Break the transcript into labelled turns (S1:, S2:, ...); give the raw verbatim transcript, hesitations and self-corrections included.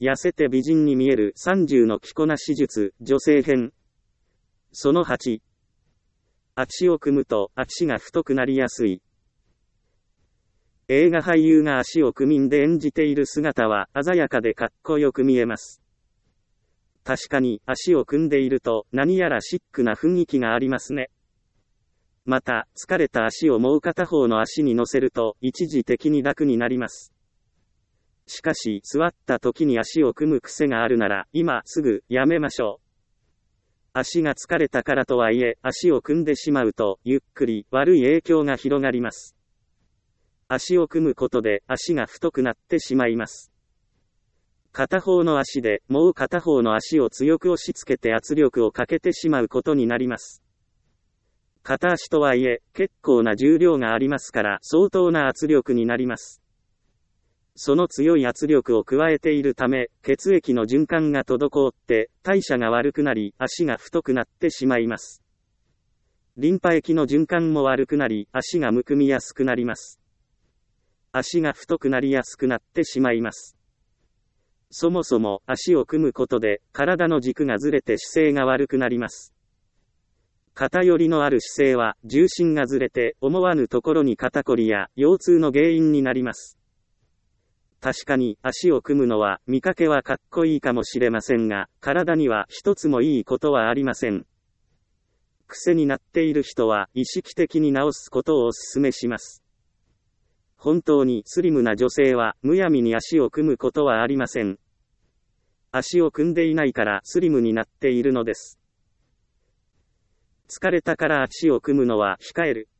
S1: 痩せて美人に見えるさんじゅうの着こなし術、女性編。そのはち。足を組むと足が太くなりやすい。映画俳優が足を組んで演じている姿は鮮やかでかっこよく見えます。確かに足を組んでいると何やらシックな雰囲気がありますね。また、疲れた足をもう片方の足に乗せると一時的に楽になります。しかし、座った時に足を組む癖があるなら、今すぐやめましょう。足が疲れたからとはいえ、足を組んでしまうと、ゆっくり悪い影響が広がります。足を組むことで足が太くなってしまいます。片方の足でもう片方の足を強く押し付けて圧力をかけてしまうことになります。片足とはいえ、結構な重量がありますから相当な圧力になります。その強い圧力を加えているため、血液の循環が滞って、代謝が悪くなり、足が太くなってしまいます。リンパ液の循環も悪くなり、足がむくみやすくなります。足が太くなりやすくなってしまいます。そもそも足を組むことで体の軸がずれて姿勢が悪くなります。偏りのある姿勢は重心がずれて思わぬところに肩こりや腰痛の原因になります。確かに足を組むのは見かけはかっこいいかもしれませんが、体には一つもいいことはありません。癖になっている人は意識的に直すことをお勧めします。本当にスリムな女性はむやみに足を組むことはありません。足を組んでいないからスリムになっているのです。疲れたから足を組むのは控える。